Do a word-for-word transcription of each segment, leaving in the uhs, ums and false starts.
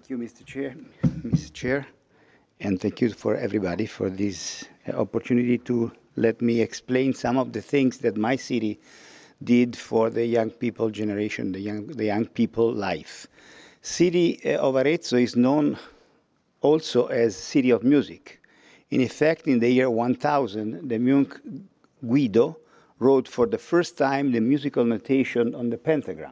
Thank you, Mister Chair, Mister Chair, and thank you for everybody for this opportunity to let me explain some of the things that my city did for the young people generation, the young, the young people life. City of Arezzo is known also as City of Music. In effect, in the year one thousand, the monk Guido wrote for the first time the musical notation on the pentagram.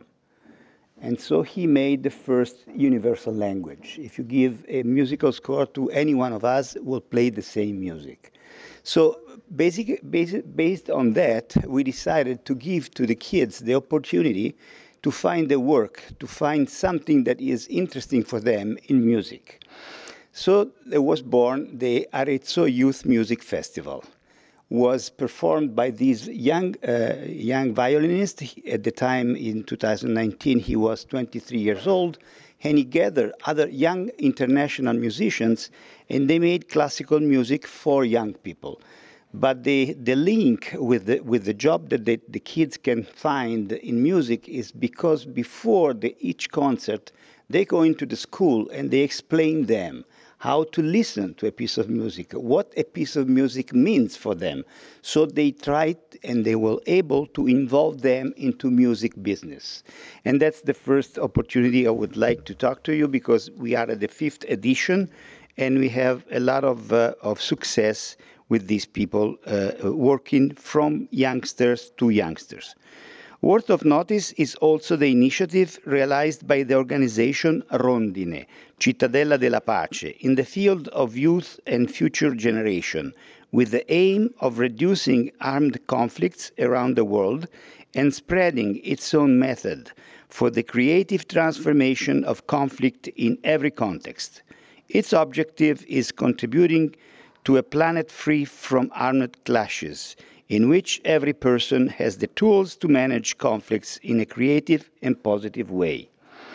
And so he made the first universal language. If you give a musical score to any one of us, we'll play the same music. So basic, basic, based on that, we decided to give to the kids the opportunity to find a work, to find something that is interesting for them in music. So there was born the Arezzo Youth Music Festival. Was performed by this young uh, young violinist. At the time, in two thousand nineteen, he was twenty-three years old, and he gathered other young international musicians, and they made classical music for young people. But the, the link with the, with the job that the, the kids can find in music is because before the, each concert, they go into the school and they explain them how to listen to a piece of music, what a piece of music means for them. So they tried and they were able to involve them into music business. And that's the first opportunity I would like to talk to you because we are at the fifth edition and we have a lot of, uh, of success with these people uh, working from youngsters to youngsters. Worth of notice is also the initiative realized by the organization Rondine, Cittadella della Pace, in the field of youth and future generation, with the aim of reducing armed conflicts around the world and spreading its own method for the creative transformation of conflict in every context. Its objective is contributing to a planet free from armed clashes, in which every person has the tools to manage conflicts in a creative and positive way.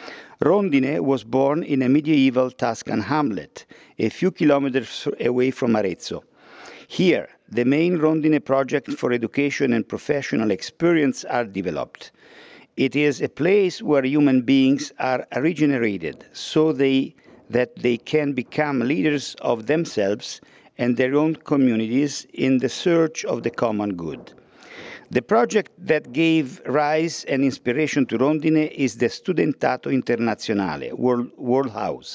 Rondine was born in a medieval Tuscan hamlet, a few kilometers away from Arezzo. Here, the main Rondine project for education and professional experience are developed. It is a place where human beings are regenerated so they, that they can become leaders of themselves and their own communities in the search of the common good. The project that gave rise and inspiration to Rondine is the Studentato Internazionale, World, World House.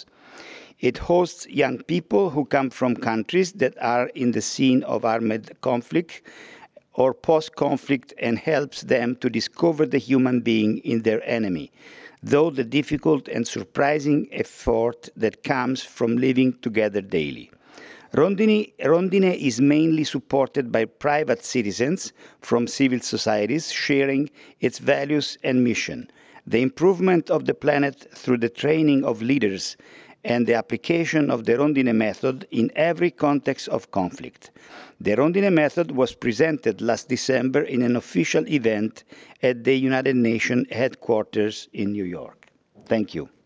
It hosts young people who come from countries that are in the scene of armed conflict or post-conflict and helps them to discover the human being in their enemy, though the difficult and surprising effort that comes from living together daily. Rondine, Rondine is mainly supported by private citizens from civil societies sharing its values and mission, the improvement of the planet through the training of leaders and the application of the Rondine method in every context of conflict. The Rondine method was presented last December in an official event at the United Nations headquarters in New York. Thank you.